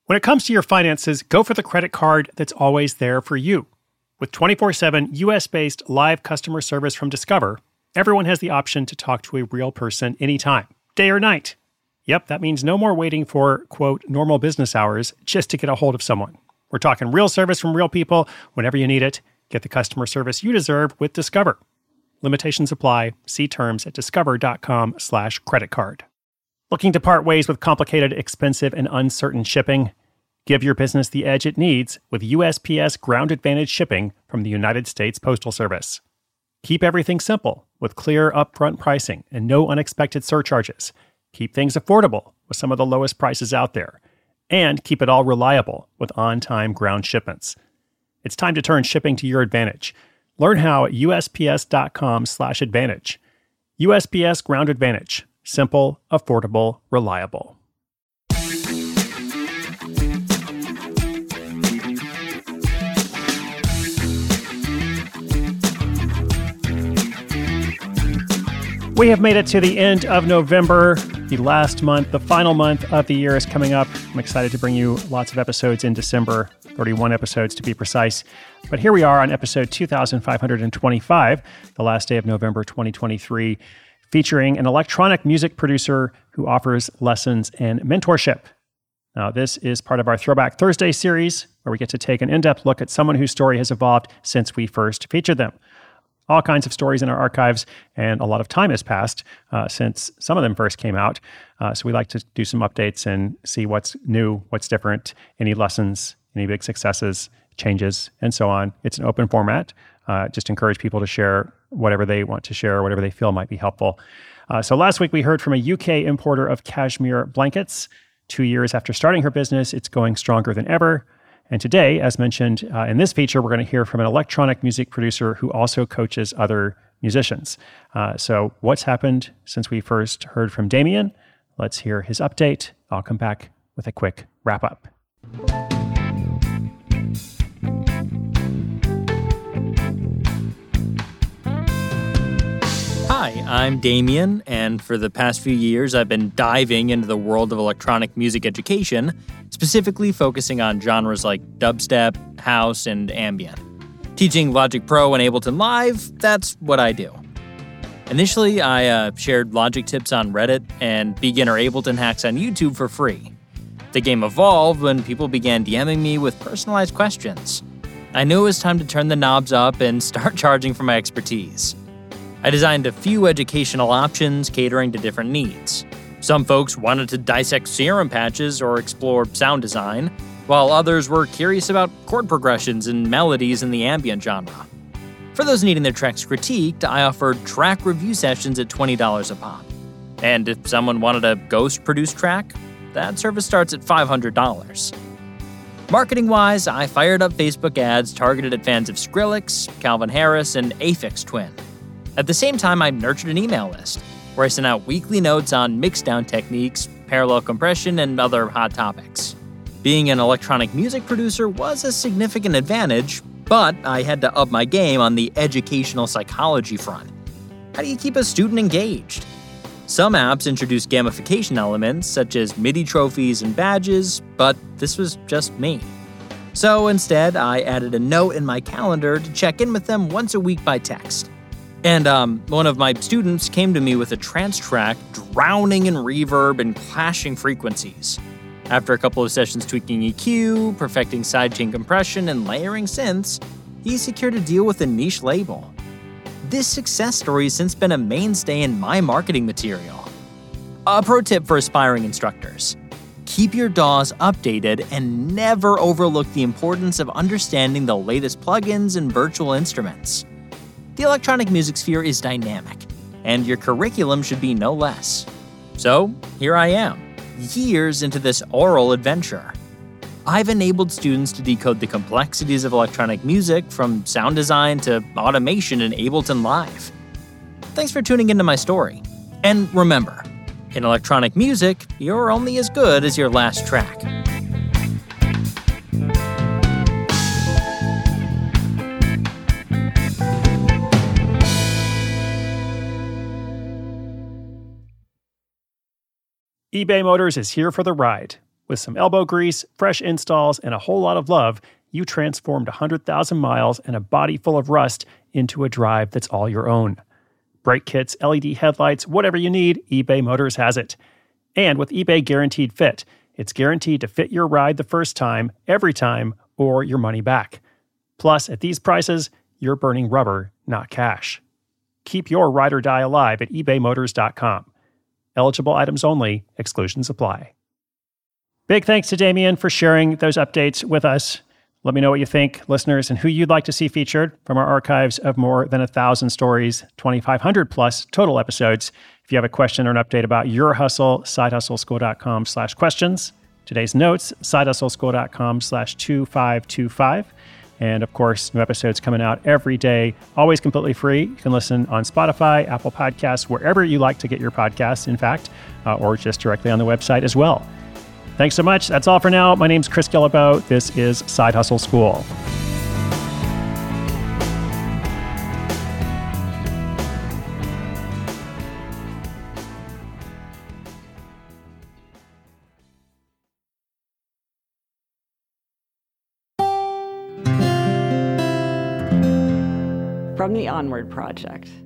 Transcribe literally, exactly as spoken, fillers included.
When it comes to your finances, go for the credit card that's always there for you. With twenty-four seven U S-based live customer service from Discover, everyone has the option to talk to a real person anytime, day or night. Yep, that means no more waiting for, quote, normal business hours just to get a hold of someone. We're talking real service from real people whenever you need it. Get the customer service you deserve with Discover. Limitations apply. See terms at discover.com slash credit card. Looking to part ways with complicated, expensive, and uncertain shipping? Give your business the edge it needs with U S P S Ground Advantage shipping from the United States Postal Service. Keep everything simple with clear upfront pricing and no unexpected surcharges. Keep things affordable with some of the lowest prices out there. And keep it all reliable with on-time ground shipments. It's time to turn shipping to your advantage. Learn how at USPS.com slash advantage. U S P S Ground Advantage. Simple, affordable, reliable. We have made it to the end of November, the last month, the final month of the year is coming up. I'm excited to bring you lots of episodes in December, thirty-one episodes to be precise. But here we are on episode two thousand five hundred twenty-five, the last day of November twenty twenty-three, featuring an electronic music producer who offers lessons and mentorship. Now, this is part of our Throwback Thursday series, where we get to take an in-depth look at someone whose story has evolved since we first featured them. All kinds of stories in our archives, and a lot of time has passed uh, since some of them first came out. Uh, so we like to do some updates and see what's new, what's different, any lessons, any big successes, changes, and so on. It's an open format. Uh, just encourage people to share whatever they want to share, whatever they feel might be helpful. Uh, so last week we heard from a U K importer of cashmere blankets. Two years after starting her business, it's going stronger than ever. And today, as mentioned uh, in this feature, we're going to hear from an electronic music producer who also coaches other musicians. Uh, so what's happened since we first heard from Damien? Let's hear his update. I'll come back with a quick wrap-up. Hi, I'm Damien, and for the past few years, I've been diving into the world of electronic music education, specifically focusing on genres like dubstep, house, and ambient. Teaching Logic Pro and Ableton Live, that's what I do. Initially, I uh, shared Logic tips on Reddit and beginner Ableton hacks on YouTube for free. The game evolved when people began DMing me with personalized questions. I knew it was time to turn the knobs up and start charging for my expertise. I designed a few educational options catering to different needs. Some folks wanted to dissect serum patches or explore sound design, while others were curious about chord progressions and melodies in the ambient genre. For those needing their tracks critiqued, I offered track review sessions at twenty dollars a pop. And if someone wanted a ghost-produced track, that service starts at five hundred dollars. Marketing-wise, I fired up Facebook ads targeted at fans of Skrillex, Calvin Harris, and Aphex Twin. At the same time, I nurtured an email list, where I sent out weekly notes on mixdown techniques, parallel compression, and other hot topics. Being an electronic music producer was a significant advantage, but I had to up my game on the educational psychology front. How do you keep a student engaged? Some apps introduce gamification elements, such as MIDI trophies and badges, but this was just me. So instead, I added a note in my calendar to check in with them once a week by text. And um, one of my students came to me with a trance track drowning in reverb and clashing frequencies. After a couple of sessions tweaking E Q, perfecting sidechain compression, and layering synths, he secured a deal with a niche label. This success story has since been a mainstay in my marketing material. A pro tip for aspiring instructors: keep your D A Ws updated and never overlook the importance of understanding the latest plugins and virtual instruments. The electronic music sphere is dynamic, and your curriculum should be no less. So, here I am, years into this oral adventure. I've enabled students to decode the complexities of electronic music, from sound design to automation in Ableton Live. Thanks for tuning into my story. And remember, in electronic music, you're only as good as your last track. eBay Motors is here for the ride. With some elbow grease, fresh installs, and a whole lot of love, you transformed one hundred thousand miles and a body full of rust into a drive that's all your own. Brake kits, L E D headlights, whatever you need, eBay Motors has it. And with eBay Guaranteed Fit, it's guaranteed to fit your ride the first time, every time, or your money back. Plus, at these prices, you're burning rubber, not cash. Keep your ride or die alive at ebay motors dot com. Eligible items only. Exclusions apply. Big thanks to Damien for sharing those updates with us. Let me know what you think, listeners, and who you'd like to see featured from our archives of more than one thousand stories, twenty-five hundred plus total episodes. If you have a question or an update about your hustle, sidehustleschool.com slash questions. Today's notes, sidehustleschool.com slash 2525. And of course, new episodes coming out every day, always completely free. You can listen on Spotify, Apple Podcasts, wherever you like to get your podcasts, in fact, uh, or just directly on the website as well. Thanks so much. That's all for now. My name's Chris Guillebeau. This is Side Hustle School. From the Onward Project.